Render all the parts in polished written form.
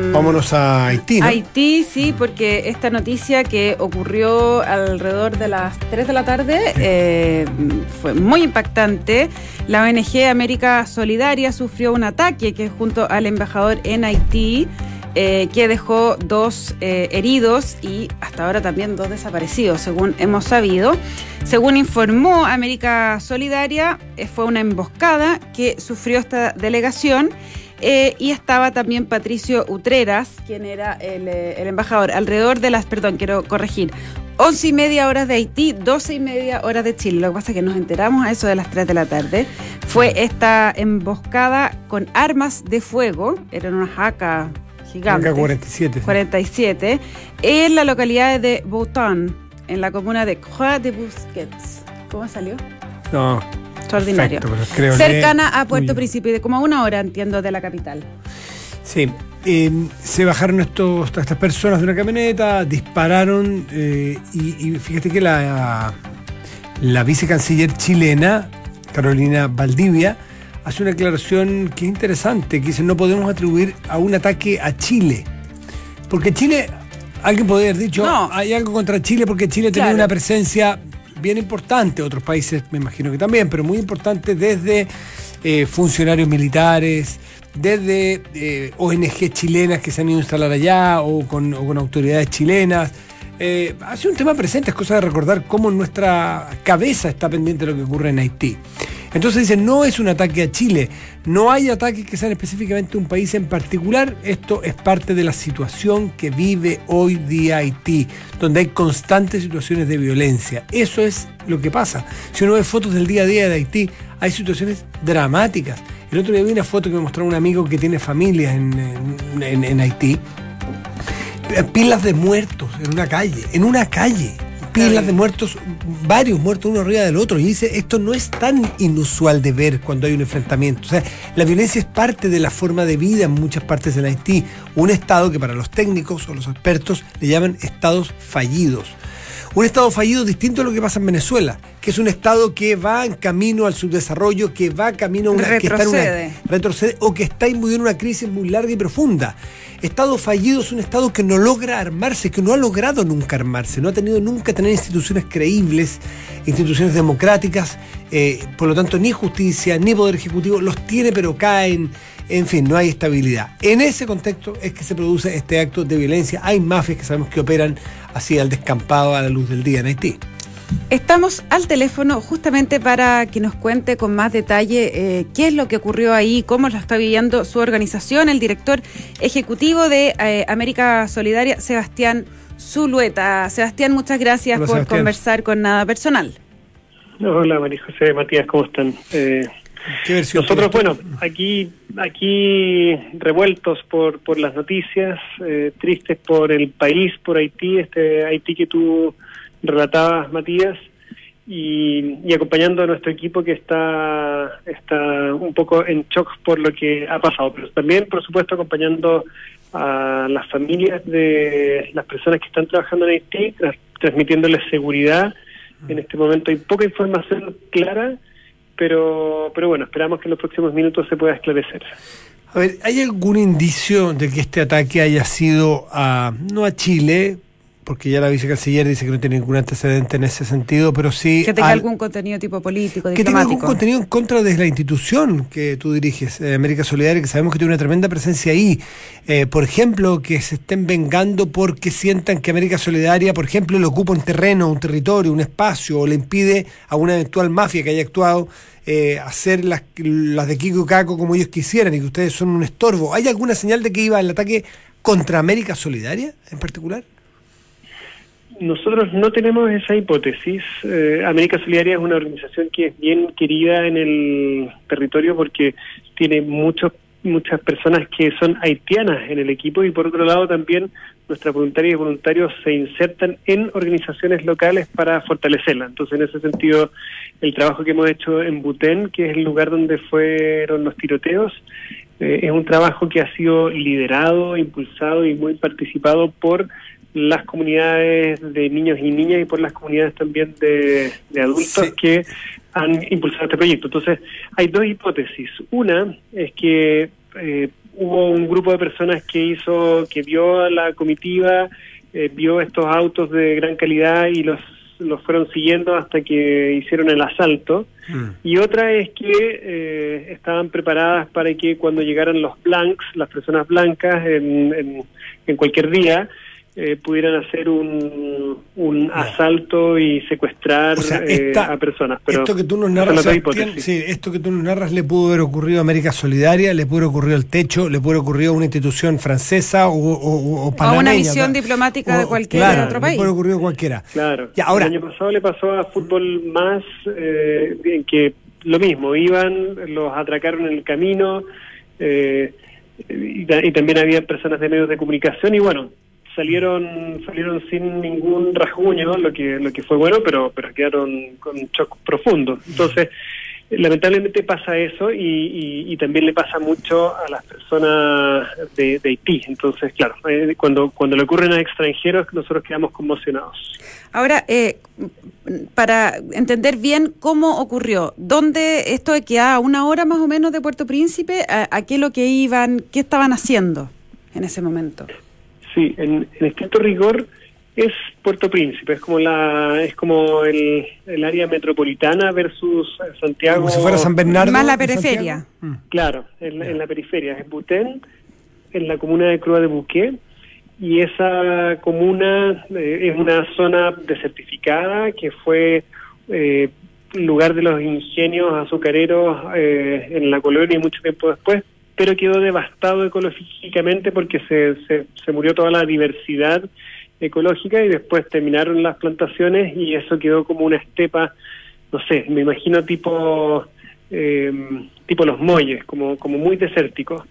vámonos a Haití, ¿no? Haití, sí, porque esta noticia que ocurrió alrededor de las 3 de la tarde fue muy impactante. La ONG América Solidaria sufrió un ataque que junto al embajador en Haití, que dejó 2 heridos y hasta ahora también 2 desaparecidos, según hemos sabido. Según informó América Solidaria, fue una emboscada que sufrió esta delegación y estaba también Patricio Utreras, quien era el embajador, alrededor de las, 11:30 horas de Haití, 12:30 horas de Chile. Lo que pasa es que nos enteramos a eso de las 3 de la tarde. Fue esta emboscada con armas de fuego, eran unas AK gigantes. AK-47. 47, en la localidad de Bouton, en la comuna de Croix de Busquets. ¿Cómo salió? No. Extraordinario. Perfecto, cercana a Puerto Príncipe, de como a 1 hora, entiendo, de la capital. Sí. Se bajaron estas personas de una camioneta, dispararon y fíjate que la vicecanciller chilena, Carolina Valdivia, hace una declaración que es interesante, que dice: no podemos atribuir a un ataque a Chile. Porque Chile, alguien podría haber dicho, no, hay algo contra Chile porque Chile tenía una presencia bien importante, otros países me imagino que también, pero muy importante desde funcionarios militares, desde ONG chilenas que se han ido a instalar allá o con autoridades chilenas. Ha sido un tema presente, es cosa de recordar cómo nuestra cabeza está pendiente de lo que ocurre en Haití. Entonces dicen, no es un ataque a Chile, no hay ataques que sean específicamente un país en particular, esto es parte de la situación que vive hoy día Haití, donde hay constantes situaciones de violencia. Eso es lo que pasa. Si uno ve fotos del día a día de Haití, hay situaciones dramáticas. El otro día vi una foto que me mostró un amigo que tiene familia en Haití, pilas de muertos en una calle. Pilas de muertos, varios muertos uno arriba del otro, y dice, esto no es tan inusual de ver cuando hay un enfrentamiento. O sea, la violencia es parte de la forma de vida en muchas partes de Haití, un estado que para los técnicos o los expertos le llaman estados fallidos. Un estado fallido distinto a lo que pasa en Venezuela, que es un estado que va en camino al subdesarrollo, que va camino a retrocede o que está imbuido en una crisis muy larga y profunda. Estado fallido es un estado que no logra armarse, que no ha logrado nunca armarse, no ha tenido nunca tener instituciones creíbles, instituciones democráticas, por lo tanto ni justicia, ni poder ejecutivo, los tiene pero caen, en fin, no hay estabilidad. En ese contexto es que se produce este acto de violencia. Hay mafias que sabemos que operan así al descampado, a la luz del día en Haití. Estamos al teléfono justamente para que nos cuente con más detalle qué es lo que ocurrió ahí, cómo lo está viviendo su organización, el director ejecutivo de América Solidaria, Sebastián Zulueta. Sebastián, muchas gracias por conversar con Nada Personal. Hola, María José, Matías, ¿cómo están? Nosotros, bueno, aquí revueltos por las noticias, tristes por el país, por Haití, este Haití que tú relatabas, Matías, y acompañando a nuestro equipo que está un poco en shock por lo que ha pasado, pero también, por supuesto, acompañando a las familias de las personas que están trabajando en Haití, transmitiéndoles seguridad. En este momento hay poca información clara, pero bueno, esperamos que en los próximos minutos se pueda esclarecer. A ver, ¿hay algún indicio de que este ataque haya sido no a Chile? Porque ya la vicecanciller dice que no tiene ningún antecedente en ese sentido, pero sí... Que tenga algún contenido tipo político, diplomático. Que tenga algún contenido en contra de la institución que tú diriges, América Solidaria, que sabemos que tiene una tremenda presencia ahí. Por ejemplo, que se estén vengando porque sientan que América Solidaria, por ejemplo, le ocupa un terreno, un territorio, un espacio, o le impide a una eventual mafia que haya actuado hacer las de Kiko Caco como ellos quisieran, y que ustedes son un estorbo. ¿Hay alguna señal de que iba el ataque contra América Solidaria en particular? Nosotros no tenemos esa hipótesis. América Solidaria es una organización que es bien querida en el territorio porque tiene muchas personas que son haitianas en el equipo, y por otro lado también nuestras voluntarias y voluntarios se insertan en organizaciones locales para fortalecerla. Entonces, en ese sentido, el trabajo que hemos hecho en Butén, que es el lugar donde fueron los tiroteos, es un trabajo que ha sido liderado, impulsado y muy participado por las comunidades de niños y niñas y por las comunidades también de adultos que han impulsado este proyecto. Entonces, hay dos hipótesis. Una es que hubo un grupo de personas que vio a la comitiva, vio estos autos de gran calidad y los fueron siguiendo hasta que hicieron el asalto. Y otra es que estaban preparadas para que cuando llegaran los blancs, las personas blancas, en cualquier día, pudieran hacer un asalto y secuestrar a personas. Pero esto que tú nos narras, esto que tú nos narras le pudo haber ocurrido a América Solidaria, le pudo haber ocurrido al Techo, le pudo haber ocurrido a una institución francesa o panameña. A una misión diplomática de cualquier otro país. Le pudo haber ocurrido a cualquiera. Claro. Ahora, el año pasado le pasó a Fútbol Más, en que lo mismo, los atracaron en el camino, y también había personas de medios de comunicación, y bueno, salieron sin ningún rasguño, lo que fue bueno, pero quedaron con un shock profundo. Entonces, lamentablemente pasa eso, y también le pasa mucho a las personas de Haití. Entonces, claro, cuando le ocurren a extranjeros, nosotros quedamos conmocionados. Ahora, para entender bien cómo ocurrió, ¿dónde esto queda a 1 hora más o menos de Puerto Príncipe? ¿A qué es lo que iban? ¿Qué estaban haciendo en ese momento? Sí, en estricto rigor es Puerto Príncipe, es como el área metropolitana versus Santiago. Como si fuera San Bernardo. Más la periferia. Claro, en la periferia. Es Butén, en la comuna de Croix de Bouquet, y esa comuna es una zona desertificada que fue lugar de los ingenios azucareros en la colonia y mucho tiempo después, pero quedó devastado ecológicamente porque se murió toda la diversidad ecológica y después terminaron las plantaciones y eso quedó como una estepa, no sé, me imagino tipo Los Molles, como muy desértico.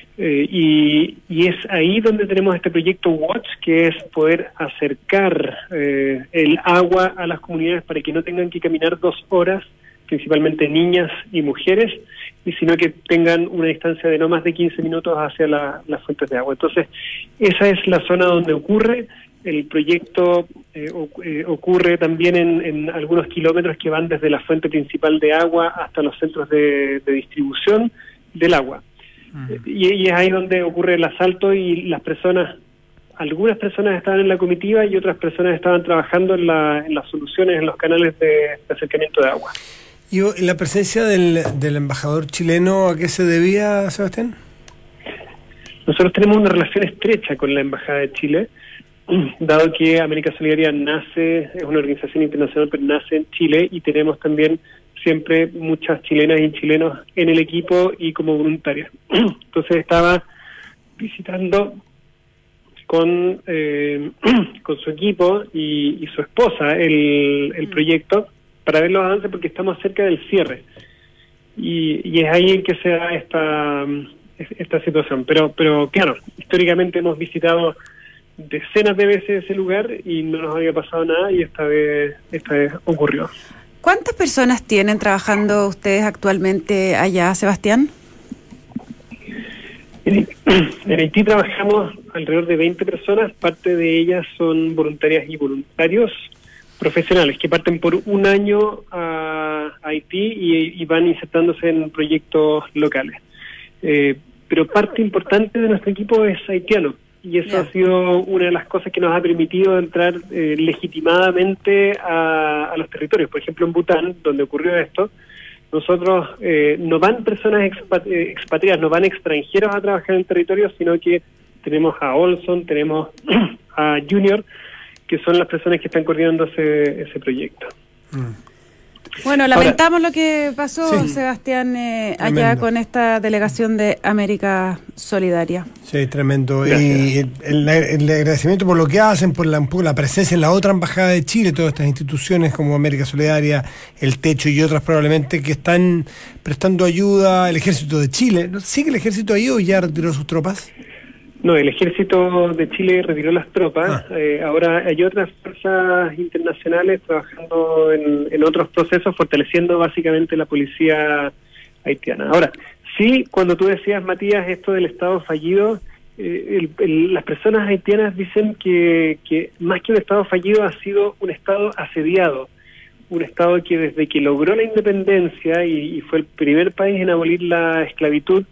Y es ahí donde tenemos este proyecto Watch, que es poder acercar el agua a las comunidades para que no tengan que caminar 2 horas, principalmente niñas y mujeres, y sino que tengan una distancia de no más de 15 minutos hacia las fuentes de agua. Entonces, esa es la zona donde ocurre. El proyecto ocurre también en algunos kilómetros que van desde la fuente principal de agua hasta los centros de distribución del agua. Y es ahí donde ocurre el asalto y algunas personas estaban en la comitiva y otras personas estaban trabajando en las soluciones, en los canales de acercamiento de agua. ¿Y la presencia del embajador chileno a qué se debía, Sebastián? Nosotros tenemos una relación estrecha con la Embajada de Chile, dado que América Solidaria es una organización internacional, pero nace en Chile, y tenemos también siempre muchas chilenas y chilenos en el equipo y como voluntarias. Entonces estaba visitando con su equipo y su esposa el proyecto para ver los avances, porque estamos cerca del cierre y es ahí en que se da esta situación. Pero claro, históricamente hemos visitado decenas de veces ese lugar y no nos había pasado nada, y esta vez ocurrió. ¿Cuántas personas tienen trabajando ustedes actualmente allá, Sebastián? En Haití trabajamos alrededor de 20 personas, parte de ellas son voluntarias y voluntarios profesionales que parten por un año a Haití y van insertándose en proyectos locales. Pero parte importante de nuestro equipo es haitiano, y eso ha sido una de las cosas que nos ha permitido entrar legitimadamente a los territorios. Por ejemplo, en Bután, donde ocurrió esto, nosotros no van personas expatriadas, no van extranjeros a trabajar en el territorio, sino que tenemos a Olson, tenemos a Junior, que son las personas que están coordinando ese proyecto. Bueno, lamentamos lo que pasó, Sebastián, allá con esta delegación de América Solidaria. Sí, tremendo. Gracias. Y el agradecimiento por lo que hacen, por la presencia en la otra embajada de Chile, todas estas instituciones como América Solidaria, el Techo y otras probablemente que están prestando ayuda. El Ejército de Chile, ¿sigue el Ejército ahí o ya retiró sus tropas? No, el Ejército de Chile retiró las tropas. Ahora hay otras fuerzas internacionales trabajando en otros procesos, fortaleciendo básicamente la policía haitiana. Ahora, sí, cuando tú decías, Matías, esto del Estado fallido, las personas haitianas dicen que más que un Estado fallido ha sido un Estado asediado. Un Estado que desde que logró la independencia y fue el primer país en abolir la esclavitud,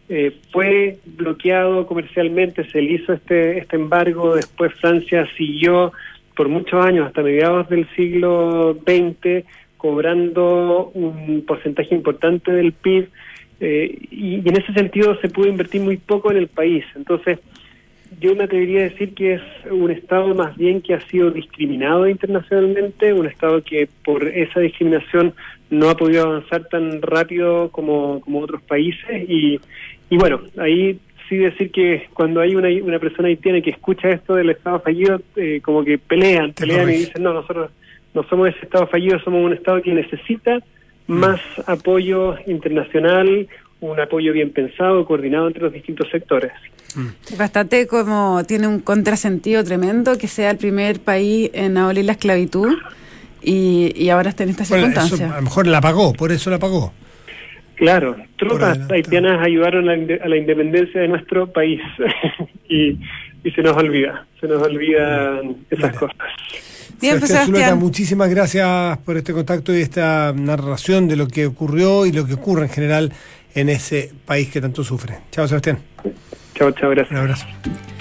fue bloqueado comercialmente, se le hizo este embargo, después Francia siguió por muchos años, hasta mediados del siglo XX, cobrando un porcentaje importante del PIB, y en ese sentido se pudo invertir muy poco en el país. Entonces, yo me atrevería a decir que es un Estado más bien que ha sido discriminado internacionalmente, un Estado que por esa discriminación no ha podido avanzar tan rápido como otros países, y bueno, ahí sí decir que cuando hay una persona haitiana que escucha esto del Estado fallido, como que pelean y dicen, no, nosotros no somos ese Estado fallido, somos un Estado que necesita más apoyo internacional, un apoyo bien pensado, coordinado entre los distintos sectores. Bastante como tiene un contrasentido tremendo que sea el primer país en abolir la esclavitud y ahora está en esta circunstancia. Eso, a lo mejor la pagó, por eso la pagó. Claro, tropas haitianas ayudaron a la independencia de nuestro país y se nos olvidan esas cosas. Bien, Sebastián Zuleta, muchísimas gracias por este contacto y esta narración de lo que ocurrió y lo que ocurre en general en ese país que tanto sufre. Chao, Sebastián. Chao, gracias. Un abrazo.